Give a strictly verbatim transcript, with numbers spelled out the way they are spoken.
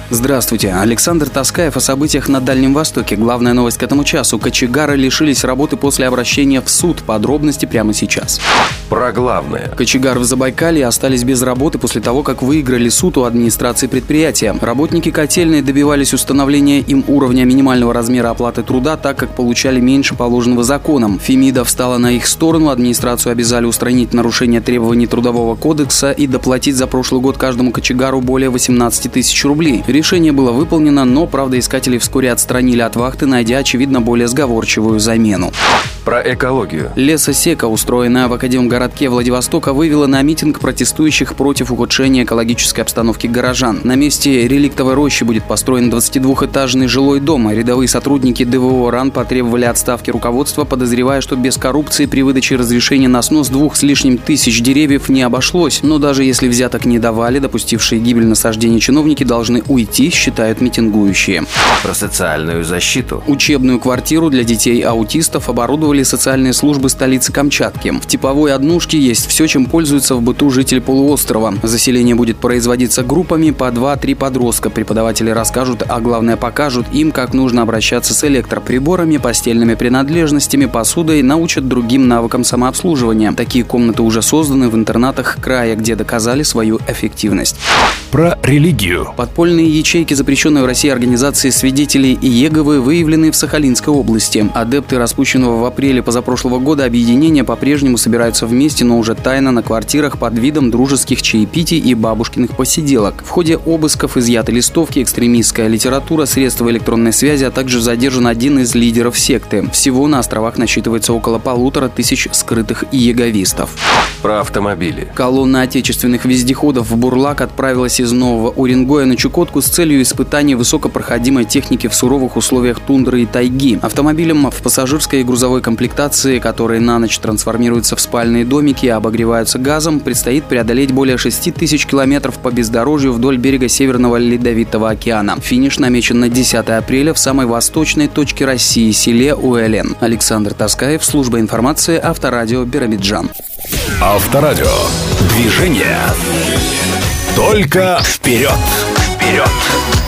Здравствуйте. Александр Таскаев о событиях на Дальнем Востоке. Главная новость к этому часу. Кочегары лишились работы после обращения в суд. Подробности прямо сейчас. Про главное. Кочегары в Забайкалье остались без работы после того, как выиграли суд у администрации предприятия. Работники котельной добивались установления им уровня минимального размера оплаты труда, так как получали меньше положенного законом. Фемида встала на их сторону. Администрацию обязали устранить нарушение требований Трудового кодекса и доплатить за прошлый год каждому кочегару более восемнадцать тысяч рублей. Решение было выполнено, но правоискатели вскоре отстранили от вахты, найдя, очевидно, более сговорчивую замену. Про экологию. Лесосека, устроенная в Академгородке Владивостока, вывела на митинг протестующих против ухудшения экологической обстановки горожан. На месте реликтовой рощи будет построен двадцатидвухэтажный жилой дом. Рядовые сотрудники ДВО РАН потребовали отставки руководства, подозревая, что без коррупции при выдаче разрешения на снос двух с лишним тысяч деревьев не обошлось. Но даже если взяток не давали, допустившие гибель насаждений чиновники должны уйти, считают митингующие. Про социальную защиту. Учебную квартиру для детей-аутистов оборудовали социальные службы столицы Камчатки. В типовой однушке есть все, чем пользуются в быту жители полуострова. Заселение будет производиться группами по два-три подростка. Преподаватели расскажут, а главное покажут им, как нужно обращаться с электроприборами, постельными принадлежностями, посудой, научат другим навыкам самообслуживания. Такие комнаты уже созданы в интернатах края, где доказали свою эффективность. Про религию. Подпольные ячейки запрещенной в России организации свидетелей Иеговы выявлены в Сахалинской области. Адепты распущенного в апреле позапрошлого года объединения по-прежнему собираются вместе, но уже тайно на квартирах под видом дружеских чаепитий и бабушкиных посиделок. В ходе обысков изъяты листовки, экстремистская литература, средства электронной связи, а также задержан один из лидеров секты. Всего на островах насчитывается около полутора тысяч скрытых иеговистов. Про автомобили. Колонна отечественных вездеходов в Бурлак отправилась из Нового Уренгоя на Чукотку с целью испытания высокопроходимой техники в суровых условиях тундры и тайги. Автомобилям в пассажирской и грузовой комплектации, которые на ночь трансформируются в спальные домики и обогреваются газом, предстоит преодолеть более шести тысяч километров по бездорожью вдоль берега Северного Ледовитого океана. Финиш намечен на десятое апреля в самой восточной точке России – селе Уэлен. Александр Таскаев, служба информации, Авторадио, Биробиджан. Авторадио. Движение. Только вперед. Вперед.